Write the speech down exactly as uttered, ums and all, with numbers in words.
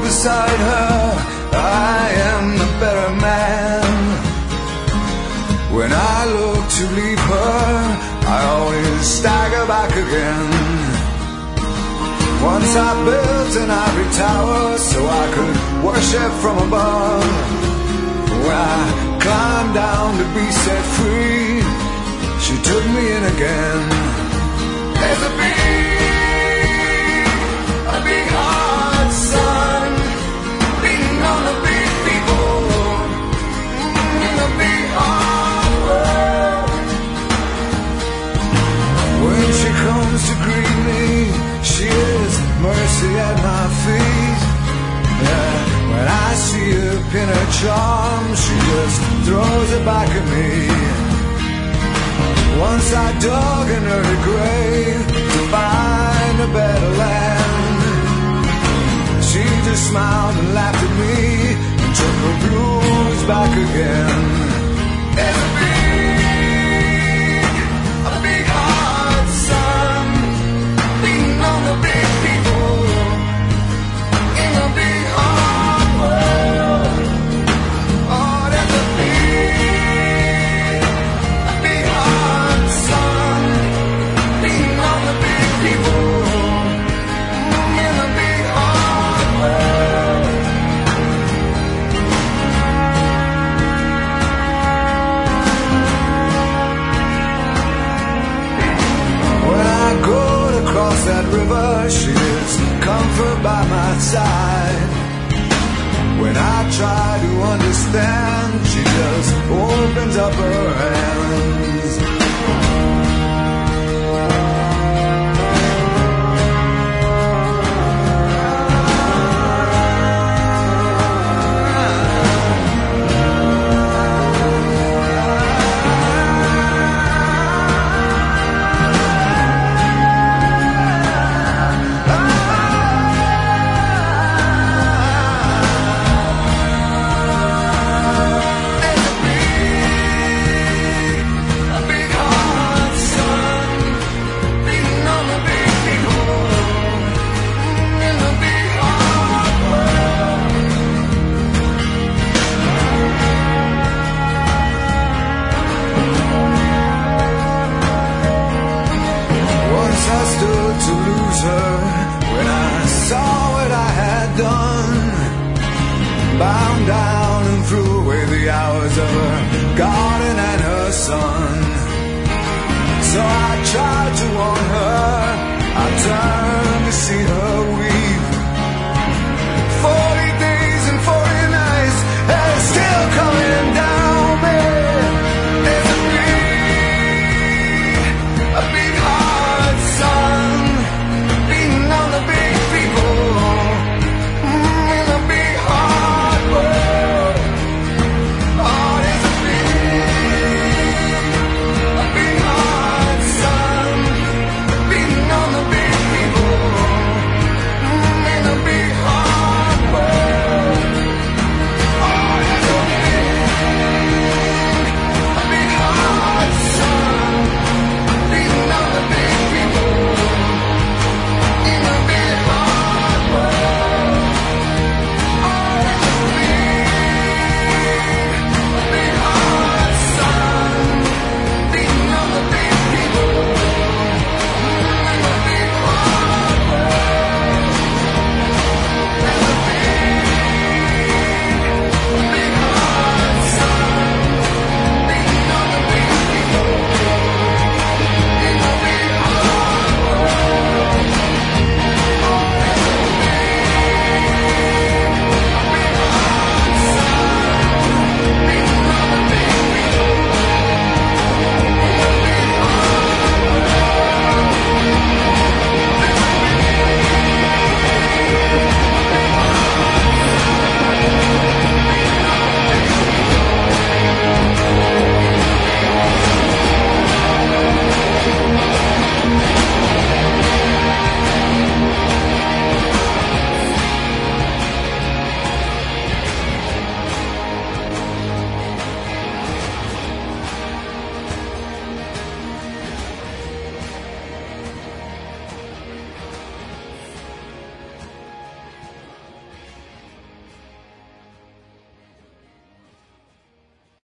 beside her, I am the better man. When I look to leave her, I always stagger back again. Once I built an ivory tower so I could worship from above. When I climbed down to be set free, she took me in again. There's a big, a big hard sun beating on the big people in the big hard world. When she comes to greet me, she is mercy at my feet. Yeah, when I see her pin her charm, she just throws it back at me. Once I dug an early grave to find a better land. She just smiled and laughed at me and took her blues back again. There's a big, a big hard sun beating on the big people in the big hard world. Oh, there's a big, a big hard sun beating on the big people in the big hard world. When I go to cross that river, she is comfort by my side. When I try to understand, she just opens up her hands. I stood to lose her when I saw what I had done. Bound down and threw away the hours of her garden and her son. So I tried to warn her, I turned to see her